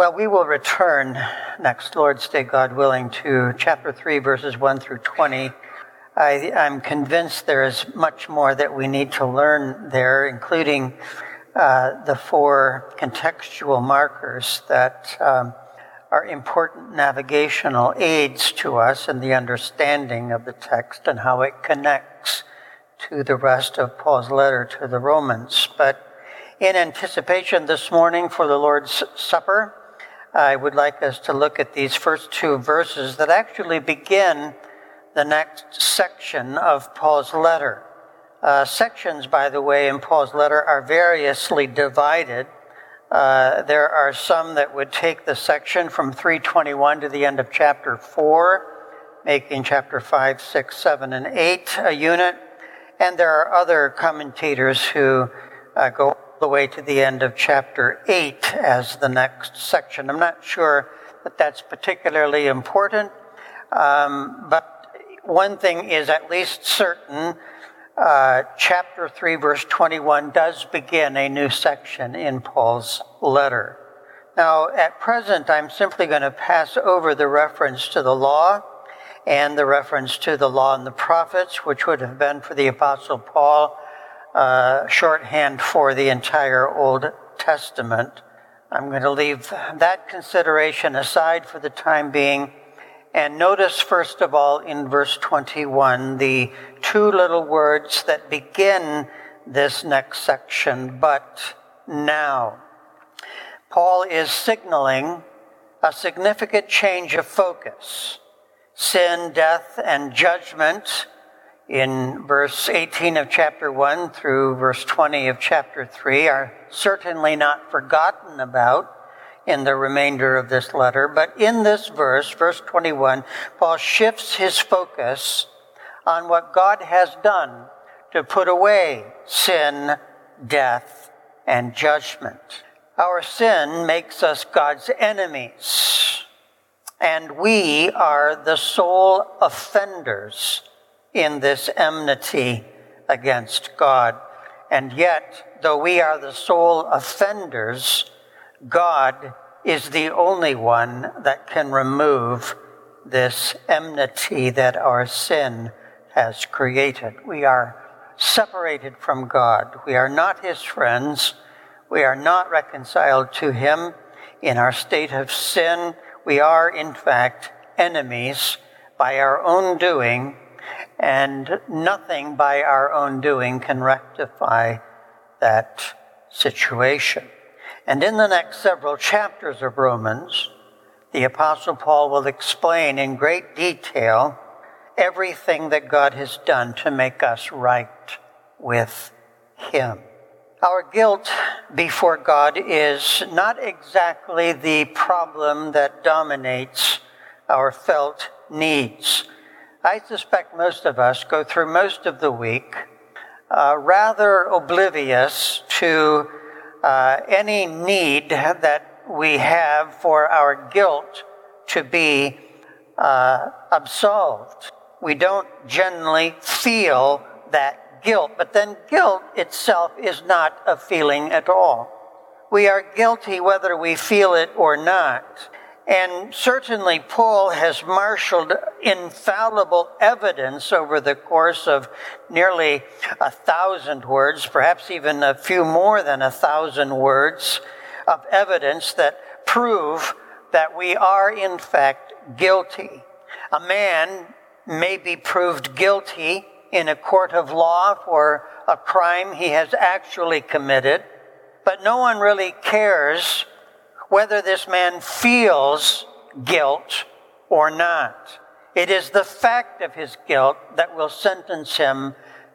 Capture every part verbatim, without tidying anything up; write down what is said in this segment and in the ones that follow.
Well, we will return next Lord's Day, God willing, to chapter three, verses one through twenty. I, I'm convinced there is much more that we need to learn there, including uh, the four contextual markers that um, are important navigational aids to us in the understanding of the text and how it connects to the rest of Paul's letter to the Romans. But in anticipation this morning for the Lord's Supper, I would like us to look at these first two verses that actually begin the next section of Paul's letter. Uh, sections, by the way, in Paul's letter are variously divided. Uh, there are some that would take the section from three twenty-one to the end of chapter four, making chapter five, six, seven, and eight a unit. And there are other commentators who uh, go all the way to the end of chapter eight as the next section. I'm not sure that that's particularly important, um, but one thing is at least certain. Uh, chapter three, verse twenty-one does begin a new section in Paul's letter. Now, at present, I'm simply going to pass over the reference to the law and the reference to the law and the prophets, which would have been for the Apostle Paul, uh, shorthand for the entire Old Testament. I'm going to leave that consideration aside for the time being. And notice, first of all, in verse twenty-one, the two little words that begin this next section, but now. Paul is signaling a significant change of focus. Sin, death, and judgment in verse eighteen of chapter one through verse twenty of chapter three are certainly not forgotten about in the remainder of this letter. But in this verse, verse twenty-one, Paul shifts his focus on what God has done to put away sin, death, and judgment. Our sin makes us God's enemies, and we are the sole offenders in this enmity against God. And yet, though we are the sole offenders, God is the only one that can remove this enmity that our sin has created. We are separated from God. We are not his friends. We are not reconciled to him. In our state of sin, we are, in fact, enemies by our own doing, and nothing by our own doing can rectify that situation. And in the next several chapters of Romans, the Apostle Paul will explain in great detail everything that God has done to make us right with him. Our guilt before God is not exactly the problem that dominates our felt needs. I suspect most of us go through most of the week uh, rather oblivious to Uh, any need that we have for our guilt to be uh, absolved. We don't generally feel that guilt, but then guilt itself is not a feeling at all. We are guilty whether we feel it or not. And certainly Paul has marshaled infallible evidence over the course of nearly a thousand words, perhaps even a few more than a thousand words of evidence that prove that we are in fact guilty. A man may be proved guilty in a court of law for a crime he has actually committed, but no one really cares whether this man feels guilt or not. It is the fact of his guilt that will sentence him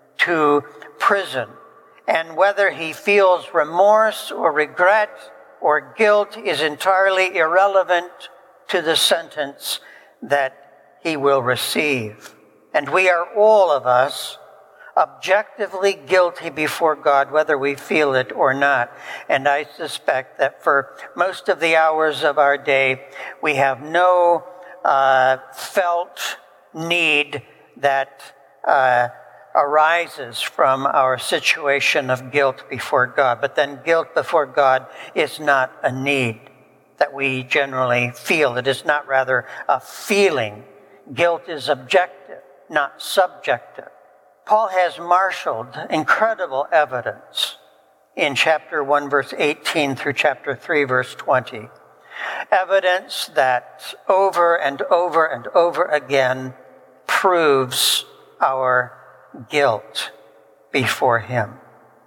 to prison. And whether he feels remorse or regret or guilt is entirely irrelevant to the sentence that he will receive. And we are all of us objectively guilty before God, whether we feel it or not. And I suspect that for most of the hours of our day, we have no uh, felt need that uh, arises from our situation of guilt before God. But then guilt before God is not a need. that we generally feel. It is not rather a feeling. Guilt is objective, not subjective. Paul has marshaled incredible evidence in chapter one, verse eighteen through chapter three, verse twenty. Evidence that over and over and over again proves our guilt before him.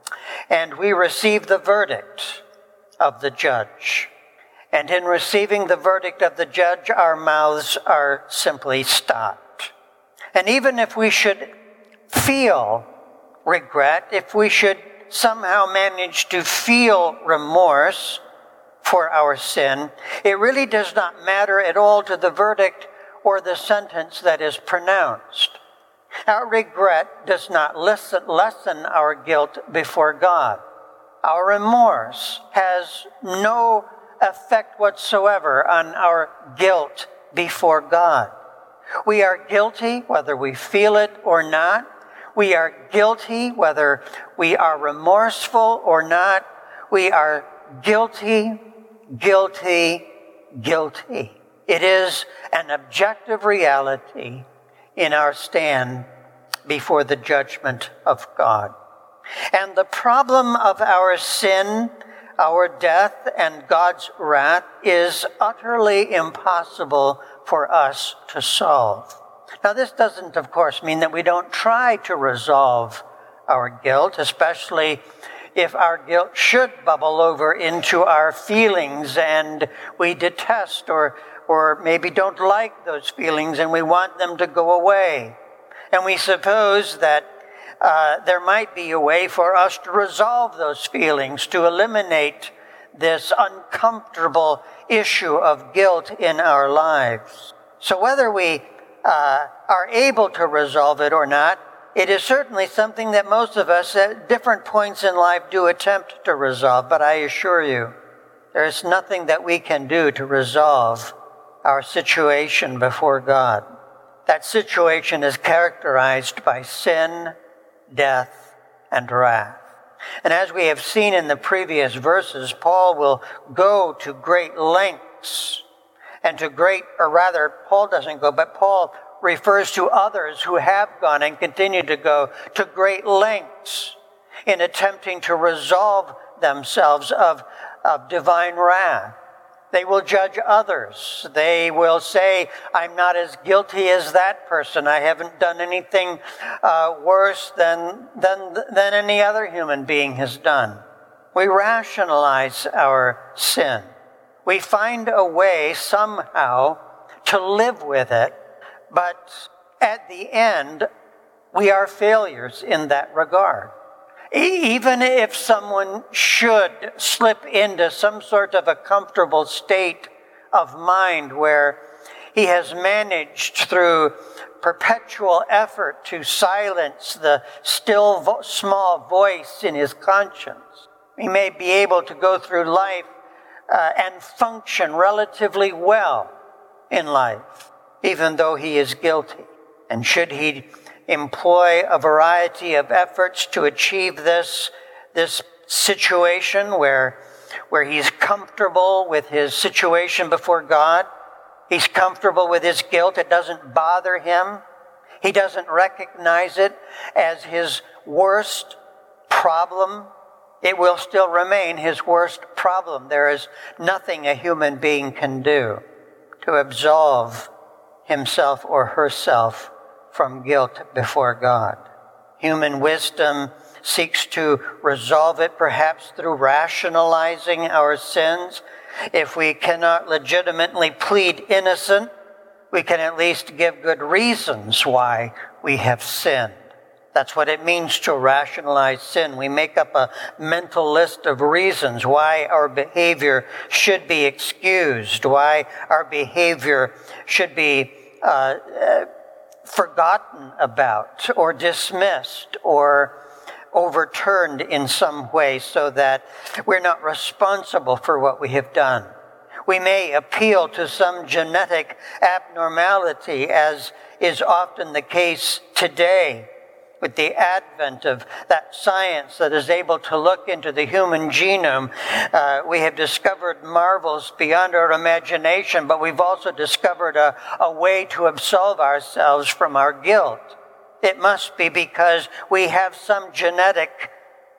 And we receive the verdict of the judge. And in receiving the verdict of the judge, our mouths are simply stopped. And even if we should feel regret, if we should somehow manage to feel remorse for our sin, it really does not matter at all to the verdict or the sentence that is pronounced. Our regret does not lessen, lessen our guilt before God. Our remorse has no effect whatsoever on our guilt before God. We are guilty whether we feel it or not. We are guilty whether we are remorseful or not. We are guilty, guilty, guilty. It is an objective reality in our stand before the judgment of God. And the problem of our sin, our death, and God's wrath is utterly impossible for us to solve. Now, this doesn't, of course, mean that we don't try to resolve our guilt, especially if our guilt should bubble over into our feelings and we detest or, or maybe don't like those feelings and we want them to go away. And we suppose that Uh, there might be a way for us to resolve those feelings, to eliminate this uncomfortable issue of guilt in our lives. So whether we uh, are able to resolve it or not, it is certainly something that most of us at different points in life do attempt to resolve. But I assure you, there is nothing that we can do to resolve our situation before God. That situation is characterized by sin, death, and wrath. And as we have seen in the previous verses, Paul will go to great lengths and to great, or rather, Paul doesn't go, but Paul refers to others who have gone and continue to go to great lengths in attempting to resolve themselves of, of divine wrath. They will judge others. They will say, I'm not as guilty as that person. I haven't done anything uh, worse than, than, than any other human being has done. We rationalize our sin. We find a way somehow to live with it, but at the end, we are failures in that regard. Even if someone should slip into some sort of a comfortable state of mind where he has managed through perpetual effort to silence the still vo- small voice in his conscience, he may be able to go through life uh, and function relatively well in life, even though he is guilty. And should he employ a variety of efforts to achieve this, this situation where, where he's comfortable with his situation before God. He's comfortable with his guilt. It doesn't bother him. He doesn't recognize it as his worst problem. It will still remain his worst problem. There is nothing a human being can do to absolve himself or herself from guilt before God. Human wisdom seeks to resolve it perhaps through rationalizing our sins. If we cannot legitimately plead innocent, we can at least give good reasons why we have sinned. That's what it means to rationalize sin. We make up a mental list of reasons why our behavior should be excused, why our behavior should be uh, uh, forgotten about or dismissed or overturned in some way so that we're not responsible for what we have done. We may appeal to some genetic abnormality, as is often the case today With the advent of that science that is able to look into the human genome, uh, we have discovered marvels beyond our imagination, but we've also discovered a, a way to absolve ourselves from our guilt. It must be because we have some genetic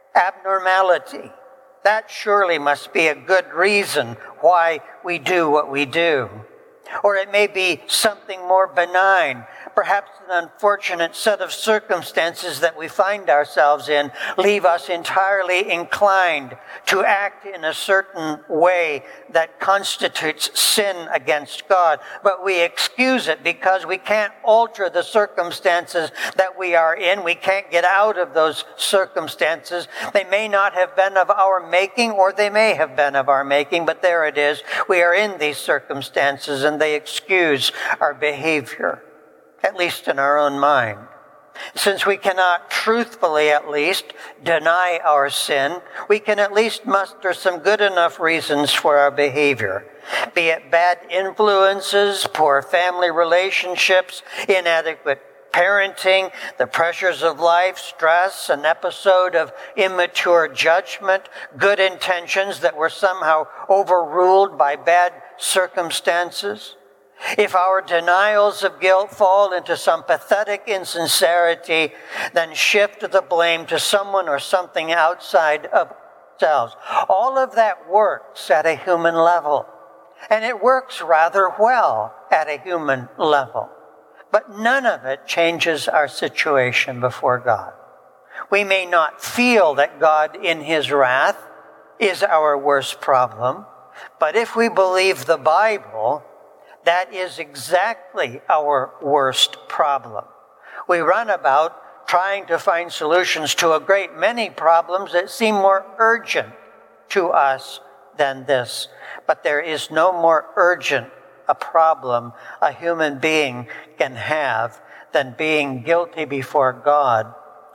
abnormality. That surely must be a good reason why we do what we do. Or it may be something more benign, perhaps an unfortunate set of circumstances that we find ourselves in leave us entirely inclined to act in a certain way that constitutes sin against God. But we excuse it because we can't alter the circumstances that we are in. We can't get out of those circumstances. They may not have been of our making, or they may have been of our making, but there it is. We are in these circumstances, and they excuse our behavior, at least in our own mind. Since we cannot truthfully, at least, deny our sin, we can at least muster some good enough reasons for our behavior, be it bad influences, poor family relationships, inadequate parenting, the pressures of life, stress, an episode of immature judgment, good intentions that were somehow overruled by bad circumstances. If our denials of guilt fall into some pathetic insincerity, then shift the blame to someone or something outside of ourselves. All of that works at a human level, and it works rather well at a human level. But none of it changes our situation before God. We may not feel that God in his wrath is our worst problem, but if we believe the Bible, that is exactly our worst problem. We run about trying to find solutions to a great many problems that seem more urgent to us than this. But there is no more urgent a problem a human being can have than being guilty before God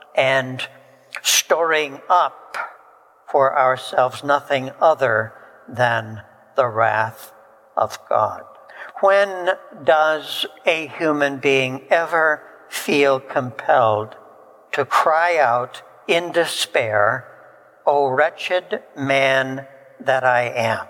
and storing up for ourselves nothing other than the wrath of God. When does a human being ever feel compelled to cry out in despair, "O wretched man that I am,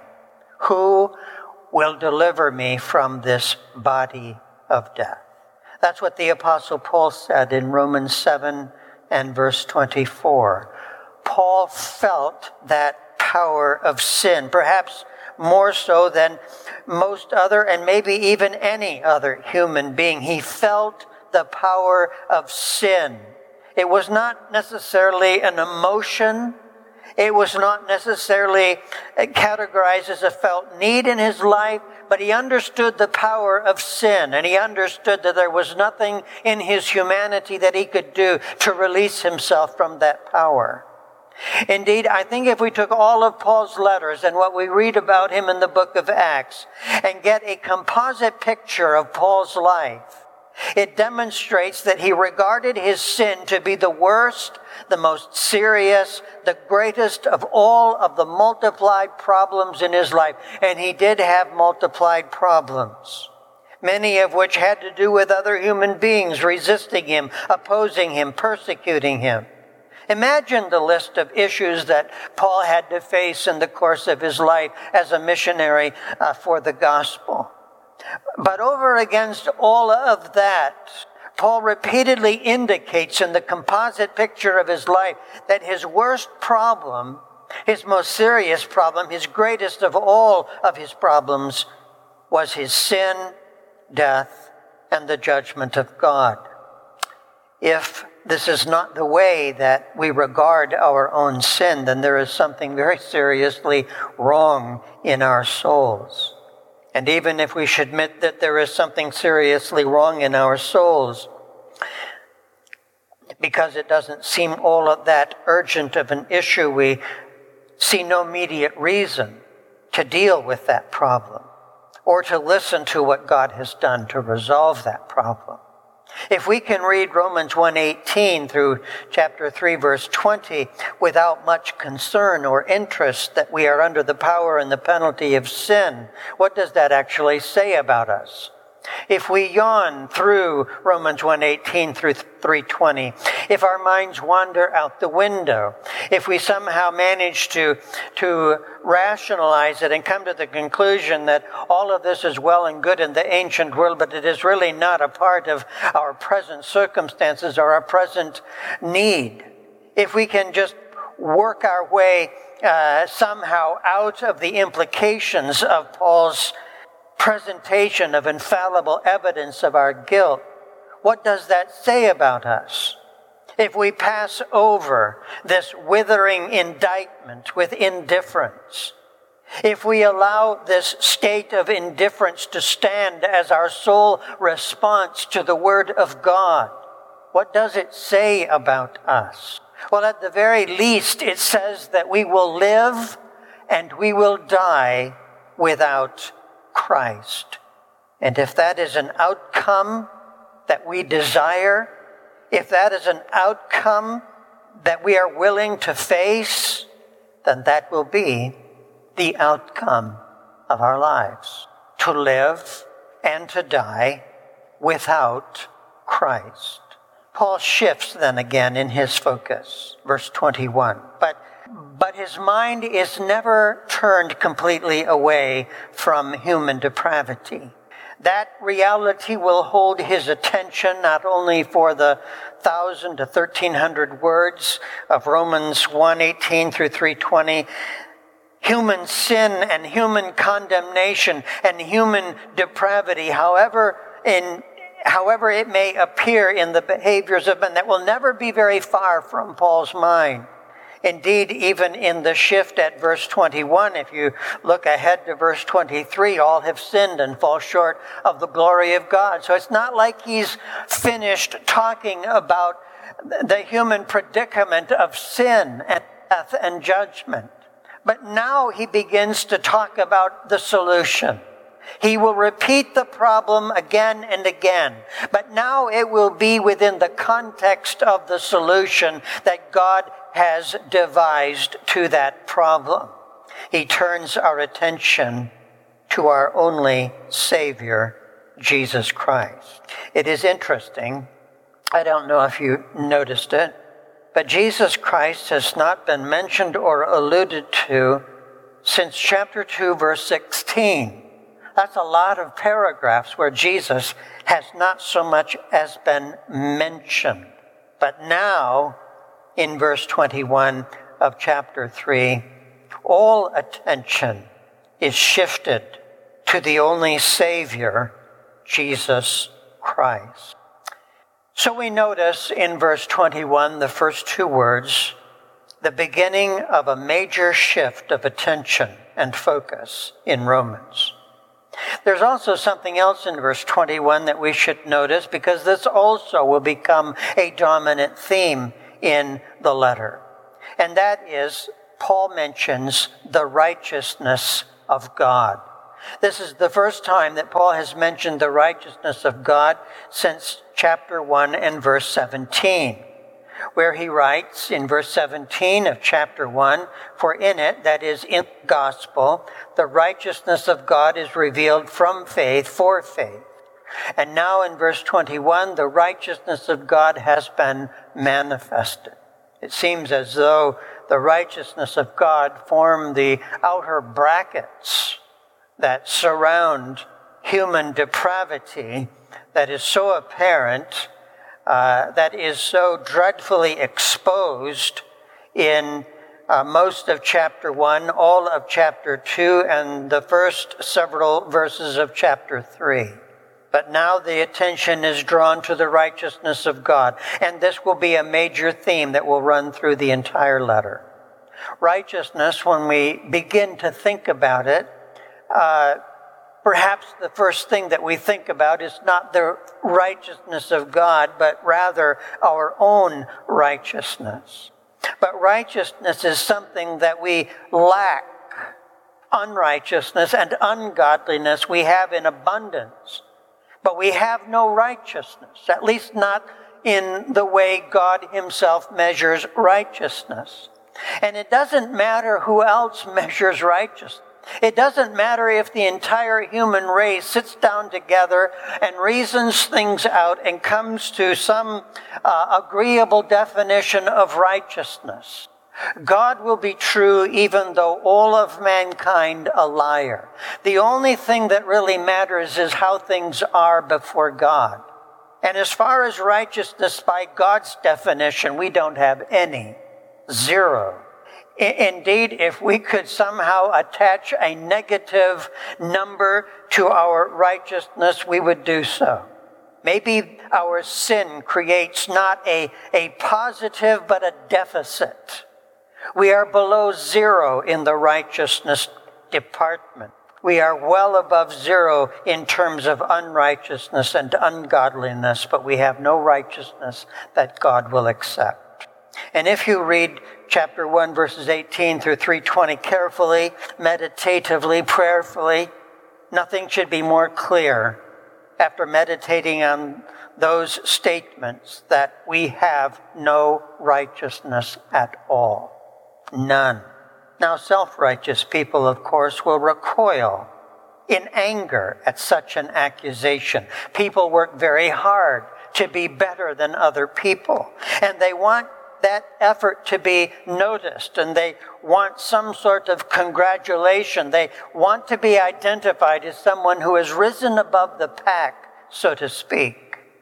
who will deliver me from this body of death?" That's what the Apostle Paul said in Romans seven and verse twenty-four. Paul felt that power of sin, perhaps more so than most other and maybe even any other human being. He felt the power of sin. It was not necessarily an emotion. It was not necessarily categorized as a felt need in his life, but he understood the power of sin, and he understood that there was nothing in his humanity that he could do to release himself from that power. Indeed, I think if we took all of Paul's letters and what we read about him in the book of Acts and get a composite picture of Paul's life, it demonstrates that he regarded his sin to be the worst, the most serious, the greatest of all of the multiplied problems in his life. And he did have multiplied problems, many of which had to do with other human beings resisting him, opposing him, persecuting him. Imagine the list of issues that Paul had to face in the course of his life as a missionary uh, for the gospel. But over against all of that, Paul repeatedly indicates in the composite picture of his life that his worst problem, his most serious problem, his greatest of all of his problems, was his sin, death, and the judgment of God. If this is not the way that we regard our own sin, then there is something very seriously wrong in our souls. And even if we should admit that there is something seriously wrong in our souls, because it doesn't seem all of that urgent of an issue, we see no immediate reason to deal with that problem or to listen to what God has done to resolve that problem. If we can read Romans one eighteen through chapter three, verse twenty, without much concern or interest that we are under the power and the penalty of sin, what does that actually say about us? if we yawn through Romans one eighteen through three twenty, if our minds wander out the window, if we somehow manage to, to rationalize it and come to the conclusion that all of this is well and good in the ancient world, but it is really not a part of our present circumstances or our present need, if we can just work our way uh, somehow out of the implications of Paul's presentation of infallible evidence of our guilt, what does that say about us? If we pass over this withering indictment with indifference, if we allow this state of indifference to stand as our sole response to the Word of God, what does it say about us? Well, at the very least, it says that we will live and we will die without Christ. And if that is an outcome that we desire, if that is an outcome that we are willing to face, then that will be the outcome of our lives. To live and to die without Christ. Paul shifts then again in his focus. Verse twenty-one. But But his mind is never turned completely away from human depravity. That reality will hold his attention not only for the thousand to thirteen hundred words of Romans one eighteen through three twenty. Human sin and human condemnation and human depravity, however in however it may appear in the behaviors of men, that will never be very far from Paul's mind. Indeed, even in the shift at verse twenty-one, if you look ahead to verse twenty-three, all have sinned and fall short of the glory of God. So it's not like he's finished talking about the human predicament of sin and death and judgment. But now he begins to talk about the solution. He will repeat the problem again and again, but now it will be within the context of the solution that God has devised to that problem. He turns our attention to our only Savior, Jesus Christ. It is interesting, I don't know if you noticed it, but Jesus Christ has not been mentioned or alluded to since chapter two, verse sixteen. That's a lot of paragraphs where Jesus has not so much as been mentioned. But now, in verse twenty-one of chapter three, all attention is shifted to the only Savior, Jesus Christ. So we notice in verse twenty-one, the first two words, the beginning of a major shift of attention and focus in Romans. There's also something else in verse twenty-one that we should notice, because this also will become a dominant theme in the letter. And that is, Paul mentions the righteousness of God. This is the first time that Paul has mentioned the righteousness of God since chapter one and verse seventeen, where he writes in verse seventeen of chapter one, for in it, that is in the gospel, the righteousness of God is revealed from faith for faith. And now in verse twenty-one, the righteousness of God has been manifested. It seems as though the righteousness of God form the outer brackets that surround human depravity that is so apparent, uh, that is so dreadfully exposed in uh, most of chapter one, all of chapter two, and the first several verses of chapter three. But now the attention is drawn to the righteousness of God, and this will be a major theme that will run through the entire letter. Righteousness, when we begin to think about it, uh, perhaps the first thing that we think about is not the righteousness of God, but rather our own righteousness. But righteousness is something that we lack. Unrighteousness and ungodliness we have in abundance. But we have no righteousness, at least not in the way God himself measures righteousness. And it doesn't matter who else measures righteousness. It doesn't matter if the entire human race sits down together and reasons things out and comes to some uh, agreeable definition of righteousness. God will be true even though all of mankind a liar. The only thing that really matters is how things are before God. And as far as righteousness by God's definition, we don't have any. Zero. Indeed, if we could somehow attach a negative number to our righteousness, we would do so. Maybe our sin creates not a, a positive, but a deficit. We are below zero in the righteousness department. We are well above zero in terms of unrighteousness and ungodliness, but we have no righteousness that God will accept. And if you read chapter one, verses eighteen through three twenty carefully, meditatively, prayerfully, nothing should be more clear after meditating on those statements that we have no righteousness at all. None. Now, self-righteous people, of course, will recoil in anger at such an accusation. People work very hard to be better than other people, and they want that effort to be noticed, and they want some sort of congratulation. They want to be identified as someone who has risen above the pack, so to speak.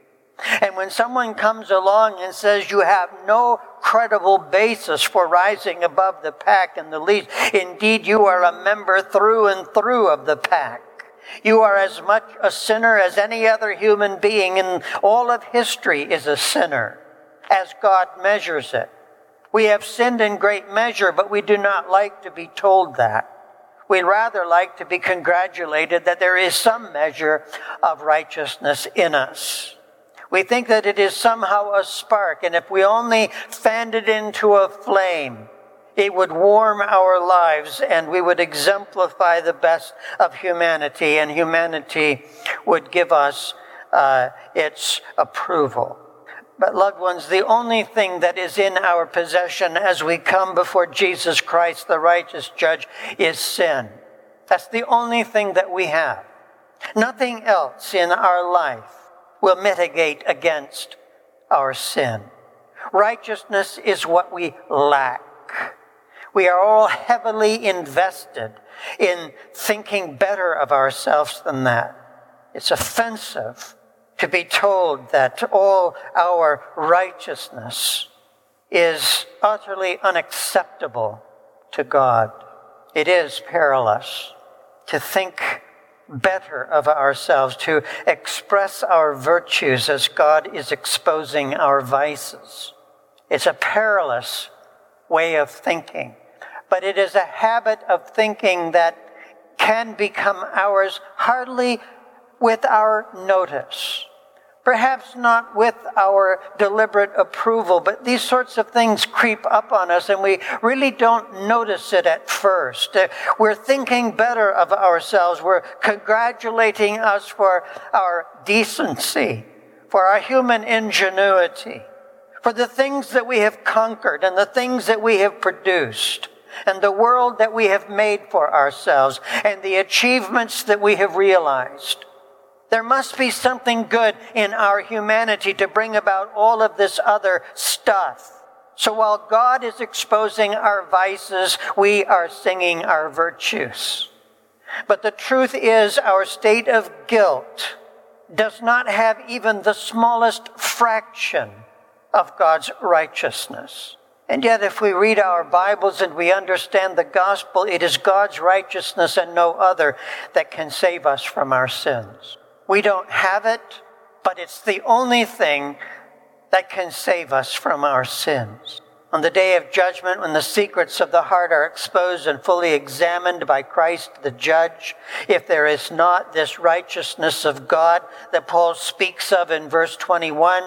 And when someone comes along and says you have no credible basis for rising above the pack in the least, indeed you are a member through and through of the pack. You are as much a sinner as any other human being in all of history is a sinner, as God measures it. We have sinned in great measure, but we do not like to be told that. We'd rather like to be congratulated that there is some measure of righteousness in us. We think that it is somehow a spark, and if we only fanned it into a flame, it would warm our lives and we would exemplify the best of humanity, and humanity would give us uh, its approval. But loved ones, the only thing that is in our possession as we come before Jesus Christ, the righteous judge, is sin. That's the only thing that we have. Nothing else in our life will mitigate against our sin. Righteousness is what we lack. We are all heavily invested in thinking better of ourselves than that. It's offensive to be told that all our righteousness is utterly unacceptable to God. It is perilous to think better of ourselves, to express our virtues as God is exposing our vices. It's a perilous way of thinking, but it is a habit of thinking that can become ours hardly with our notice. Perhaps not with our deliberate approval, but these sorts of things creep up on us and we really don't notice it at first. We're thinking better of ourselves. We're congratulating us for our decency, for our human ingenuity, for the things that we have conquered and the things that we have produced, and the world that we have made for ourselves, and the achievements that we have realized. There must be something good in our humanity to bring about all of this other stuff. So while God is exposing our vices, we are singing our virtues. But the truth is, our state of guilt does not have even the smallest fraction of God's righteousness. And yet, if we read our Bibles and we understand the gospel, it is God's righteousness and no other that can save us from our sins. We don't have it, but it's the only thing that can save us from our sins. On the day of judgment, when the secrets of the heart are exposed and fully examined by Christ the judge, if there is not this righteousness of God that Paul speaks of in verse twenty-one,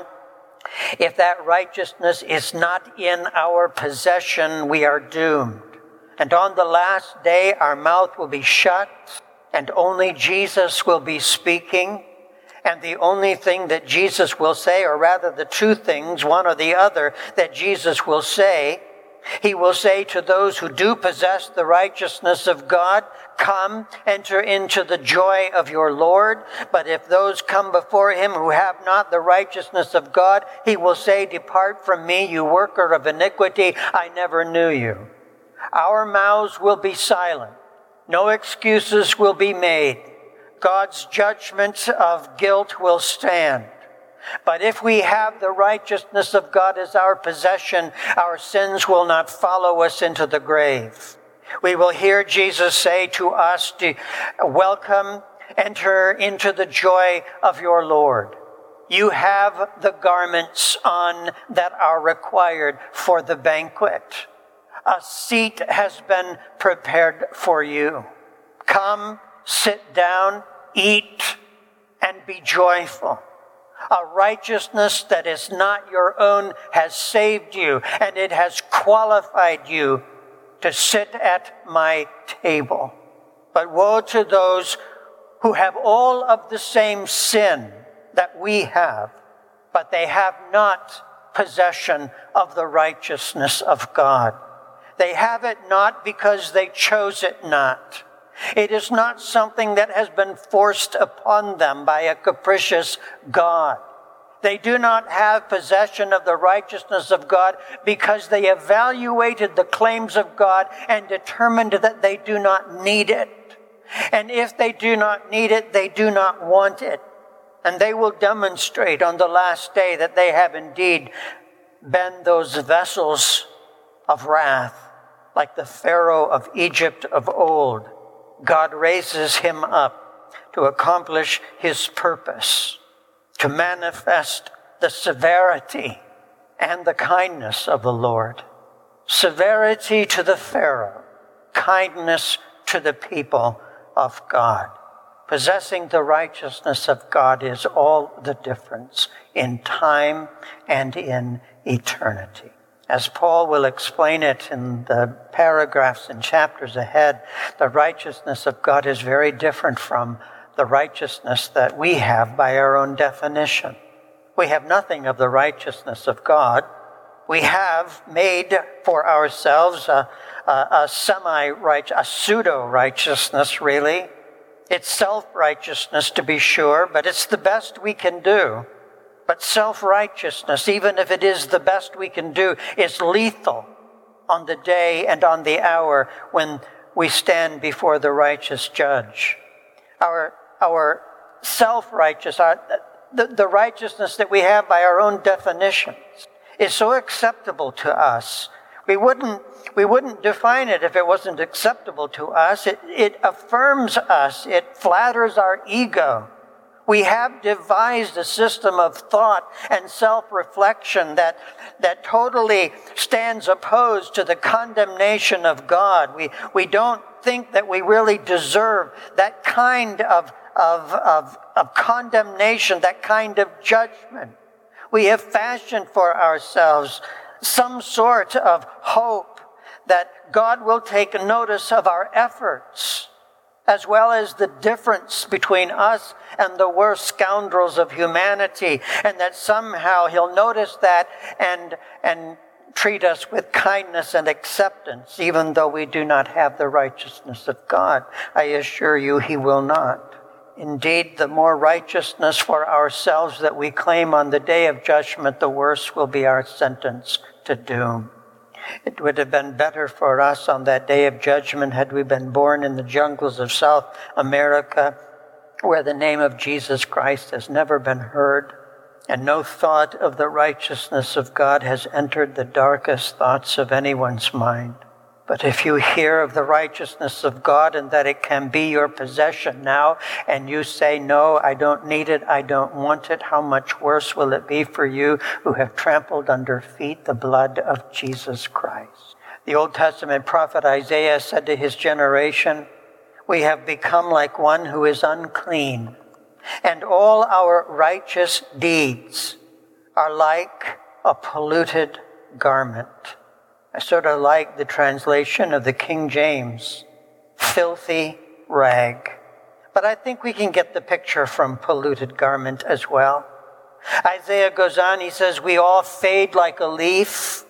if that righteousness is not in our possession, we are doomed. And on the last day, our mouth will be shut, and only Jesus will be speaking. And the only thing that Jesus will say, or rather the two things, one or the other, that Jesus will say, He will say to those who do possess the righteousness of God, come, enter into the joy of your Lord. But if those come before him who have not the righteousness of God, he will say, depart from me, you worker of iniquity, I never knew you. Our mouths will be silent. No excuses will be made. God's judgment of guilt will stand. But if we have the righteousness of God as our possession, our sins will not follow us into the grave. We will hear Jesus say to us, welcome, enter into the joy of your Lord. You have the garments on that are required for the banquet. A seat has been prepared for you. Come, sit down, eat, and be joyful. A righteousness that is not your own has saved you, and it has qualified you to sit at my table. But woe to those who have all of the same sin that we have, but they have not possession of the righteousness of God. They have it not because they chose it not. It is not something that has been forced upon them by a capricious God. They do not have possession of the righteousness of God because they evaluated the claims of God and determined that they do not need it. And if they do not need it, they do not want it. And they will demonstrate on the last day that they have indeed been those vessels of wrath, like the Pharaoh of Egypt of old. God raises him up to accomplish his purpose, to manifest the severity and the kindness of the Lord. Severity to the Pharaoh, kindness to the people of God. Possessing the righteousness of God is all the difference in time and in eternity. As Paul will explain it in the paragraphs and chapters ahead, the righteousness of God is very different from the righteousness that we have by our own definition. We have nothing of the righteousness of God. We have made for ourselves a, a, a semi-righteous, a pseudo-righteousness, really. It's self-righteousness, to be sure, but it's the best we can do. But self-righteousness, even if it is the best we can do, is lethal on the day and on the hour when we stand before the righteous judge. Our, our self-righteous, our, the, the righteousness that we have by our own definitions is so acceptable to us. We wouldn't, we wouldn't define it if it wasn't acceptable to us. It, it affirms us. It flatters our ego. We have devised a system of thought and self-reflection that, that totally stands opposed to the condemnation of God. We, we don't think that we really deserve that kind of, of, of, of condemnation, that kind of judgment. We have fashioned for ourselves some sort of hope that God will take notice of our efforts, as well as the difference between us and the worst scoundrels of humanity, and that somehow he'll notice that and, and treat us with kindness and acceptance, even though we do not have the righteousness of God. I assure you he will not. Indeed, the more righteousness for ourselves that we claim on the day of judgment, the worse will be our sentence to doom. It would have been better for us on that day of judgment had we been born in the jungles of South America, where the name of Jesus Christ has never been heard, and no thought of the righteousness of God has entered the darkest thoughts of anyone's mind. But if you hear of the righteousness of God and that it can be your possession now, and you say, no, I don't need it, I don't want it, how much worse will it be for you who have trampled under feet the blood of Jesus Christ? The Old Testament prophet Isaiah said to his generation, we have become like one who is unclean, and all our righteous deeds are like a polluted garment. I sort of like the translation of the King James, filthy rag. But I think we can get the picture from polluted garment as well. Isaiah goes on, he says, we all fade like a leaf.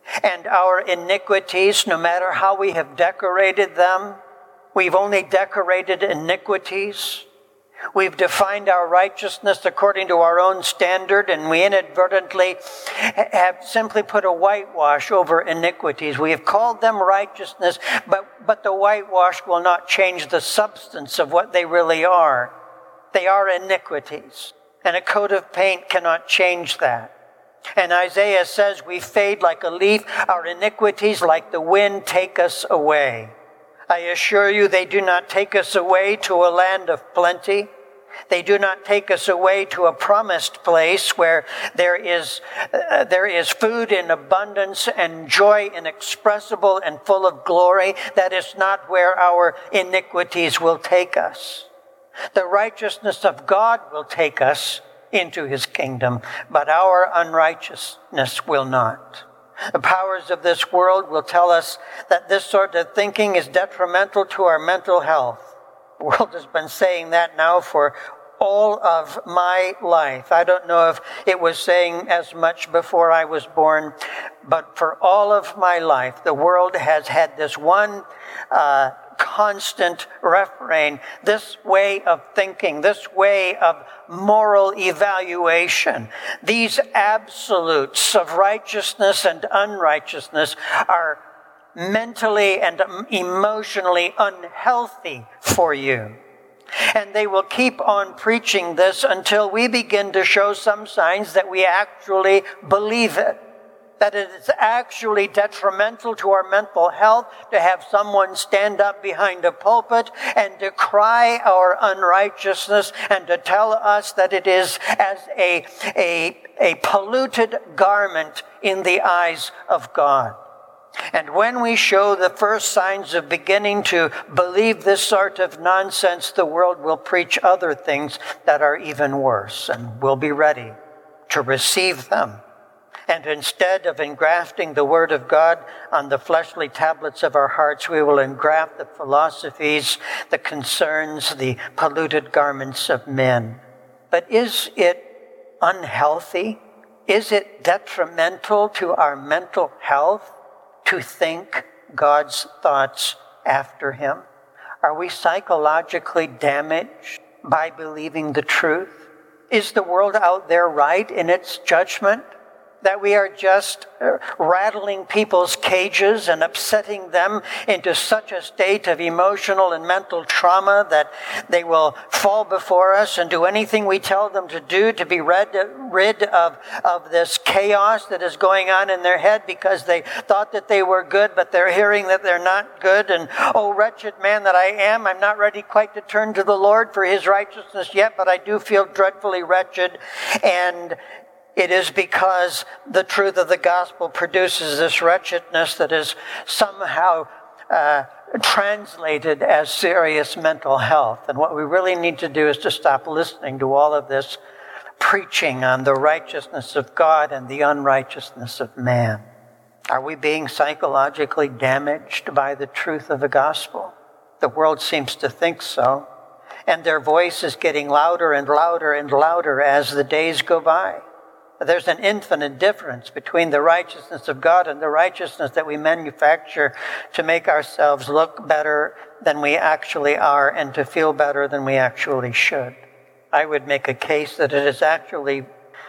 And our iniquities, no matter how we have decorated them, we've only decorated iniquities. We've defined our righteousness according to our own standard, and we inadvertently have simply put a whitewash over iniquities. We have called them righteousness, but, but the whitewash will not change the substance of what they really are. They are iniquities, and a coat of paint cannot change that. And Isaiah says, we fade like a leaf, our iniquities like the wind take us away. I assure you, they do not take us away to a land of plenty. They do not take us away to a promised place where there is uh, there is food in abundance and joy inexpressible and full of glory. That is not where our iniquities will take us. The righteousness of God will take us into his kingdom, but our unrighteousness will not. The powers of this world will tell us that this sort of thinking is detrimental to our mental health. The world has been saying that now for all of my life. I don't know if it was saying as much before I was born, but for all of my life, the world has had this one uh, constant refrain, this way of thinking, this way of moral evaluation. These absolutes of righteousness and unrighteousness are mentally and emotionally unhealthy for you. And they will keep on preaching this until we begin to show some signs that we actually believe it. That it is actually detrimental to our mental health to have someone stand up behind a pulpit and decry our unrighteousness and to tell us that it is as a, a, a polluted garment in the eyes of God. And when we show the first signs of beginning to believe this sort of nonsense, the world will preach other things that are even worse, and we'll be ready to receive them. And instead of engrafting the Word of God on the fleshly tablets of our hearts, we will engraft the philosophies, the concerns, the polluted garments of men. But is it unhealthy? Is it detrimental to our mental health to think God's thoughts after him? Are we psychologically damaged by believing the truth? Is the world out there right in its judgment? That we are just rattling people's cages and upsetting them into such a state of emotional and mental trauma that they will fall before us and do anything we tell them to do to be rid, rid of, of this chaos that is going on in their head because they thought that they were good, but they're hearing that they're not good. And, oh, wretched man that I am, I'm not ready quite to turn to the Lord for his righteousness yet, but I do feel dreadfully wretched. And it is because the truth of the gospel produces this wretchedness that is somehow uh, translated as serious mental health. And what we really need to do is to stop listening to all of this preaching on the righteousness of God and the unrighteousness of man. Are we being psychologically damaged by the truth of the gospel? The world seems to think so. And their voice is getting louder and louder and louder as the days go by. There's an infinite difference between the righteousness of God and the righteousness that we manufacture to make ourselves look better than we actually are and to feel better than we actually should. I would make a case that it is actually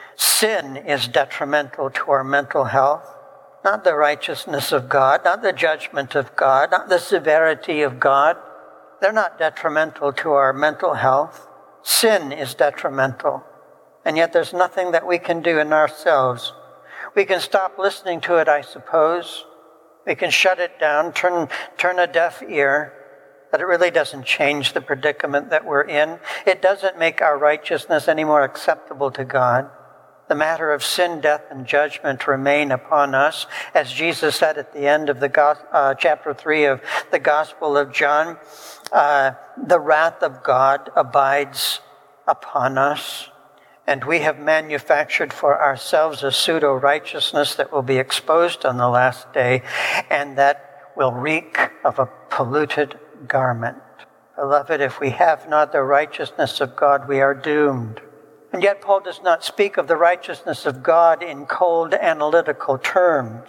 sin is detrimental to our mental health, not the righteousness of God, not the judgment of God, not the severity of God. They're not detrimental to our mental health. Sin is detrimental. And yet there's nothing that we can do in ourselves. We can stop listening to it, I suppose. We can shut it down, turn, turn a deaf ear. But it really doesn't change the predicament that we're in. It doesn't make our righteousness any more acceptable to God. The matter of sin, death, and judgment remain upon us. As Jesus said at the end of the go- uh, chapter three of the Gospel of John, uh, the wrath of God abides upon us. And we have manufactured for ourselves a pseudo-righteousness that will be exposed on the last day and that will reek of a polluted garment. Beloved, if we have not the righteousness of God, we are doomed. And yet Paul does not speak of the righteousness of God in cold analytical terms.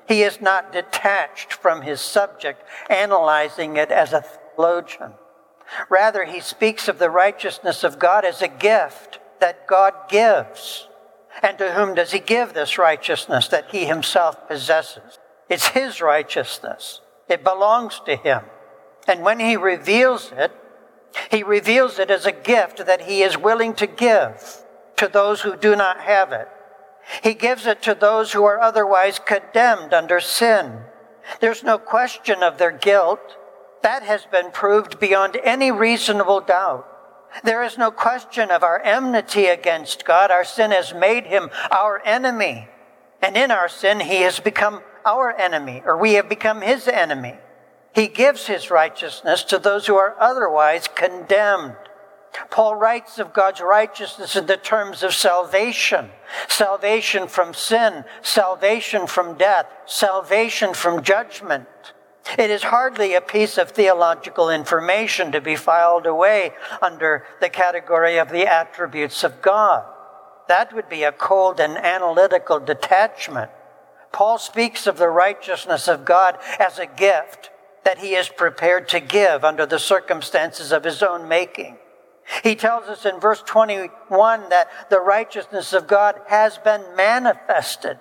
He is not detached from his subject, analyzing it as a theologian. Rather, he speaks of the righteousness of God as a gift that God gives. And to whom does he give this righteousness that he himself possesses? It's his righteousness. It belongs to him. And when he reveals it, he reveals it as a gift that he is willing to give to those who do not have it. He gives it to those who are otherwise condemned under sin. There's no question of their guilt. That has been proved beyond any reasonable doubt. There is no question of our enmity against God. Our sin has made him our enemy. And in our sin, he has become our enemy, or we have become his enemy. He gives his righteousness to those who are otherwise condemned. Paul writes of God's righteousness in the terms of salvation. Salvation from sin, salvation from death, salvation from judgment. It is hardly a piece of theological information to be filed away under the category of the attributes of God. That would be a cold and analytical detachment. Paul speaks of the righteousness of God as a gift that he is prepared to give under the circumstances of his own making. He tells us in verse twenty-one that the righteousness of God has been manifested.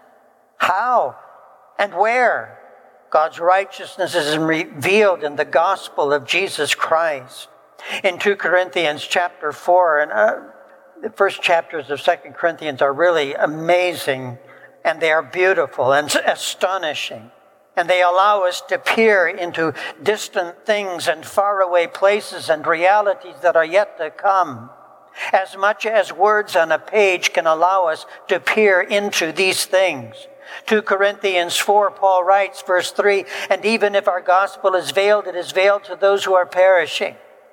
How and where? God's righteousness is revealed in the gospel of Jesus Christ. In Second Corinthians chapter four, and uh, the first chapters of Second Corinthians are really amazing, and they are beautiful and astonishing. And they allow us to peer into distant things and faraway places and realities that are yet to come. As much as words on a page can allow us to peer into these things. Second Corinthians four, Paul writes, verse three, and even if our gospel is veiled, it is veiled to those who are perishing.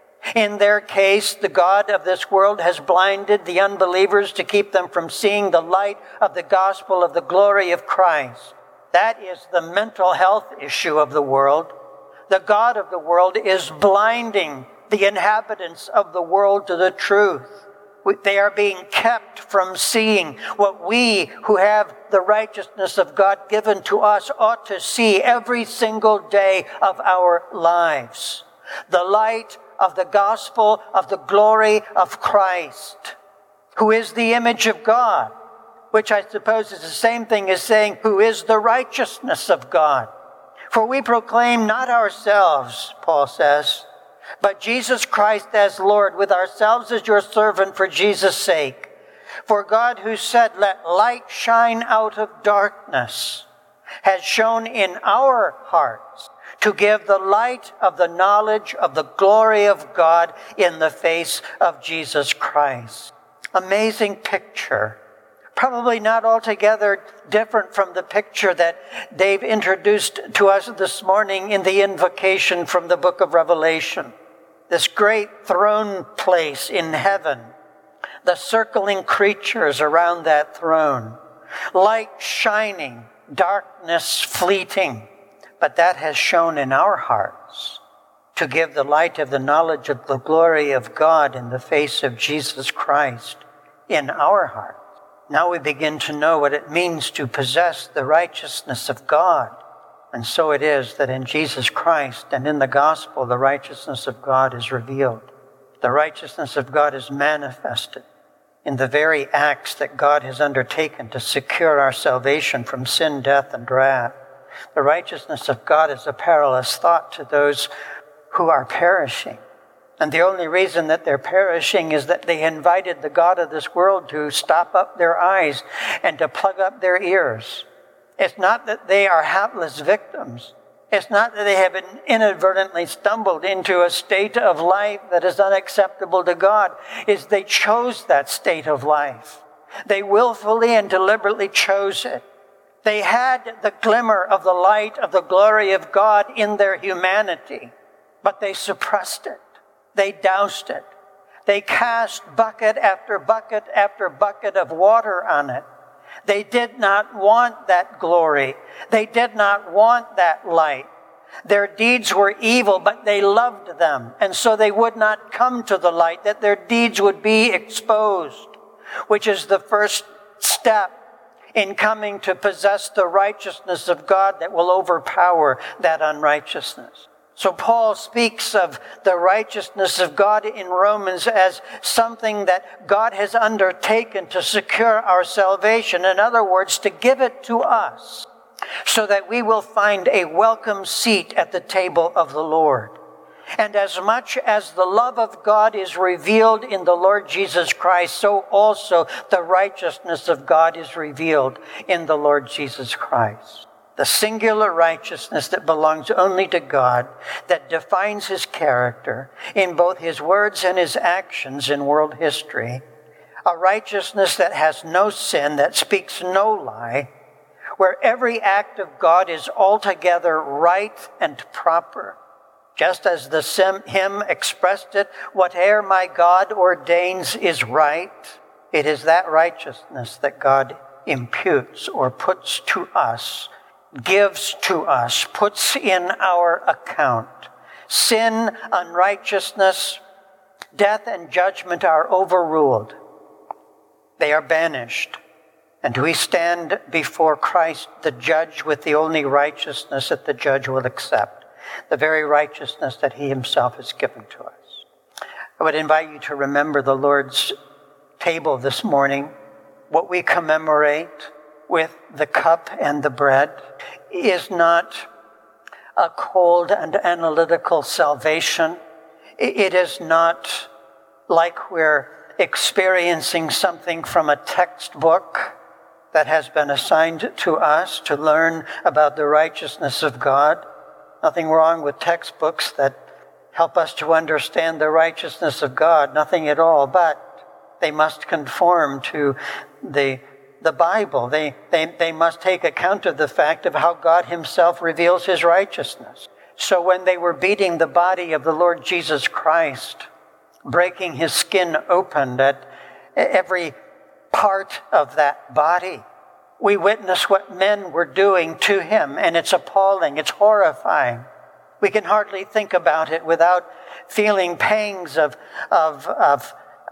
In their case, the God of this world has blinded the unbelievers to keep them from seeing the light of the gospel of the glory of Christ. That is the mental health issue of the world. The God of the world is blinding the inhabitants of the world to the truth. They are being kept from seeing what we who have the righteousness of God given to us ought to see every single day of our lives. The light of the gospel of the glory of Christ, who is the image of God, which I suppose is the same thing as saying, who is the righteousness of God. For we proclaim not ourselves, Paul says, but Jesus Christ as Lord, with ourselves as your servant for Jesus' sake. For God, who said, let light shine out of darkness, has shone in our hearts to give the light of the knowledge of the glory of God in the face of Jesus Christ. Amazing picture. Probably not altogether different from the picture that Dave introduced to us this morning in the invocation from the book of Revelation. This great throne place in heaven, the circling creatures around that throne, light shining, darkness fleeting, but that has shone in our hearts to give the light of the knowledge of the glory of God in the face of Jesus Christ in our hearts. Now we begin to know what it means to possess the righteousness of God. And so it is that in Jesus Christ and in the gospel, the righteousness of God is revealed. The righteousness of God is manifested in the very acts that God has undertaken to secure our salvation from sin, death, and wrath. The righteousness of God is a perilous thought to those who are perishing. And the only reason that they're perishing is that they invited the God of this world to stop up their eyes and to plug up their ears. It's not that they are hapless victims. It's not that they have inadvertently stumbled into a state of life that is unacceptable to God. It's they chose that state of life. They willfully and deliberately chose it. They had the glimmer of the light of the glory of God in their humanity, but they suppressed it. They doused it. They cast bucket after bucket after bucket of water on it. They did not want that glory. They did not want that light. Their deeds were evil, but they loved them. And so they would not come to the light, that their deeds would be exposed, which is the first step in coming to possess the righteousness of God that will overpower that unrighteousness. So Paul speaks of the righteousness of God in Romans as something that God has undertaken to secure our salvation. In other words, to give it to us so that we will find a welcome seat at the table of the Lord. And as much as the love of God is revealed in the Lord Jesus Christ, so also the righteousness of God is revealed in the Lord Jesus Christ. The singular righteousness that belongs only to God, that defines his character in both his words and his actions in world history. A righteousness that has no sin, that speaks no lie, where every act of God is altogether right and proper. Just as the hymn expressed it, whate'er my God ordains is right. It is that righteousness that God imputes or puts to us, gives to us, puts in our account. Sin, unrighteousness, death, and judgment are overruled. They are banished. And we stand before Christ, the judge, with the only righteousness that the judge will accept, the very righteousness that he himself has given to us. I would invite you to remember the Lord's table this morning. What we commemorate with the cup and the bread is not a cold and analytical salvation. It is not like we're experiencing something from a textbook that has been assigned to us to learn about the righteousness of God. Nothing wrong with textbooks that help us to understand the righteousness of God. Nothing at all, but they must conform to the The Bible. They, they, they must take account of the fact of how God himself reveals his righteousness. So when they were beating the body of the Lord Jesus Christ, breaking his skin open at every part of that body, we witness what men were doing to him, and it's appalling, it's horrifying. We can hardly think about it without feeling pangs of, of, of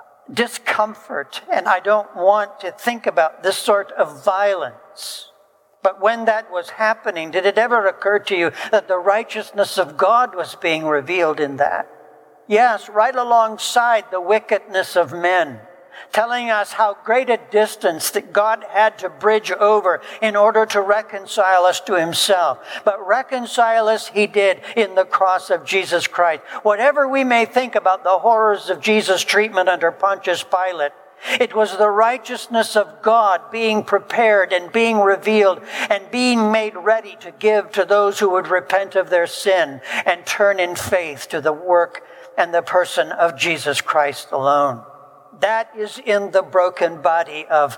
discomfort, and I don't want to think about this sort of violence. But when that was happening, did it ever occur to you that the righteousness of God was being revealed in that? Yes, right alongside the wickedness of men, telling us how great a distance that God had to bridge over in order to reconcile us to himself. But reconcile us he did in the cross of Jesus Christ. Whatever we may think about the horrors of Jesus' treatment under Pontius Pilate, it was the righteousness of God being prepared and being revealed and being made ready to give to those who would repent of their sin and turn in faith to the work and the person of Jesus Christ alone. That is in the broken body of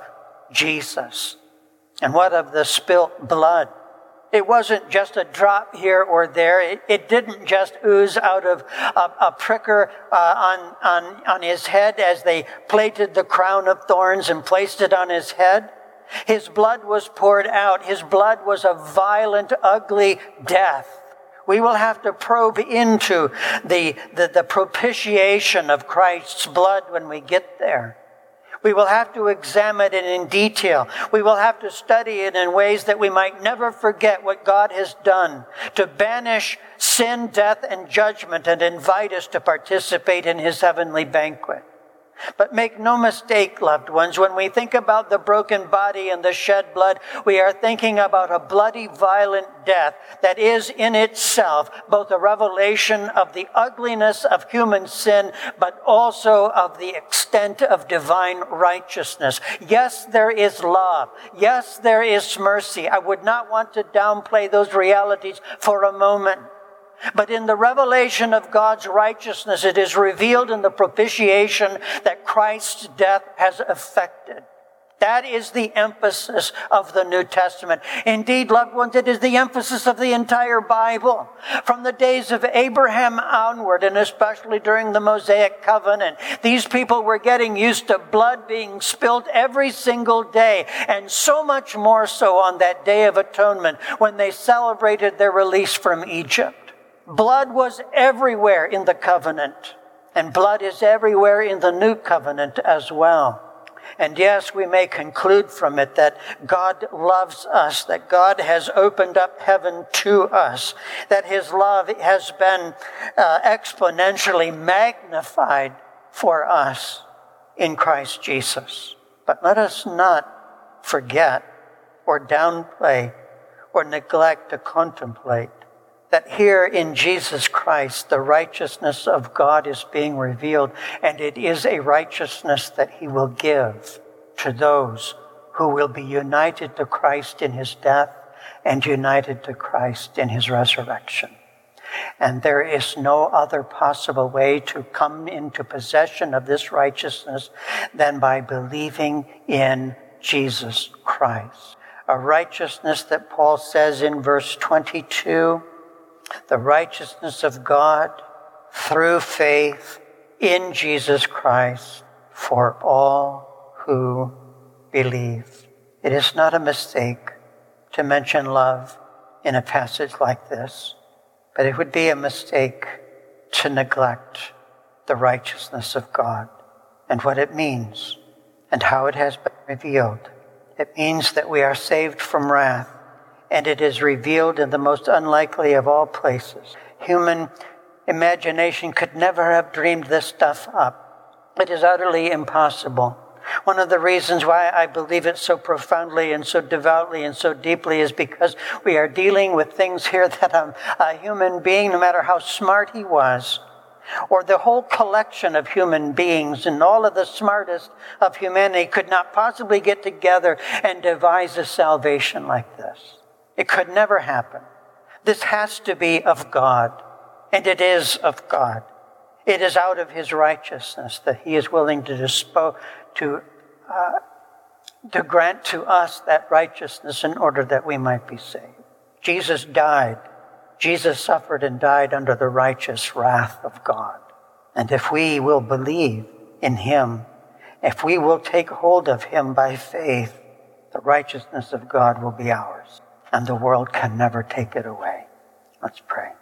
Jesus. And what of the spilt blood? It wasn't just a drop here or there. It, it didn't just ooze out of a, a pricker uh, on, on, on his head as they plaited the crown of thorns and placed it on his head. His blood was poured out. His blood was a violent, ugly death. We will have to probe into the, the, the propitiation of Christ's blood when we get there. We will have to examine it in detail. We will have to study it in ways that we might never forget what God has done to banish sin, death, and judgment and invite us to participate in his heavenly banquet. But make no mistake, loved ones, when we think about the broken body and the shed blood, we are thinking about a bloody, violent death that is in itself both a revelation of the ugliness of human sin, but also of the extent of divine righteousness. Yes, there is love. Yes, there is mercy. I would not want to downplay those realities for a moment. But in the revelation of God's righteousness, it is revealed in the propitiation that Christ's death has effected. That is the emphasis of the New Testament. Indeed, loved ones, it is the emphasis of the entire Bible. From the days of Abraham onward, and especially during the Mosaic covenant, these people were getting used to blood being spilled every single day, and so much more so on that Day of Atonement when they celebrated their release from Egypt. Blood was everywhere in the covenant, and blood is everywhere in the new covenant as well. And yes, we may conclude from it that God loves us, that God has opened up heaven to us, that his love has been uh, exponentially magnified for us in Christ Jesus. But let us not forget or downplay or neglect to contemplate that here in Jesus Christ, the righteousness of God is being revealed, and it is a righteousness that he will give to those who will be united to Christ in his death and united to Christ in his resurrection. And there is no other possible way to come into possession of this righteousness than by believing in Jesus Christ. A righteousness that Paul says in verse twenty-two, the righteousness of God through faith in Jesus Christ for all who believe. It is not a mistake to mention love in a passage like this, but it would be a mistake to neglect the righteousness of God and what it means and how it has been revealed. It means that we are saved from wrath, and it is revealed in the most unlikely of all places. Human imagination could never have dreamed this stuff up. It is utterly impossible. One of the reasons why I believe it so profoundly and so devoutly and so deeply is because we are dealing with things here that a, a human being, no matter how smart he was, or the whole collection of human beings and all of the smartest of humanity could not possibly get together and devise a salvation like this. It could never happen. This has to be of God, and it is of God. It is out of his righteousness that he is willing to dispose, to, uh, to grant to us that righteousness in order that we might be saved. Jesus died. Jesus suffered and died under the righteous wrath of God. And if we will believe in him, if we will take hold of him by faith, the righteousness of God will be ours, and the world can never take it away. Let's pray.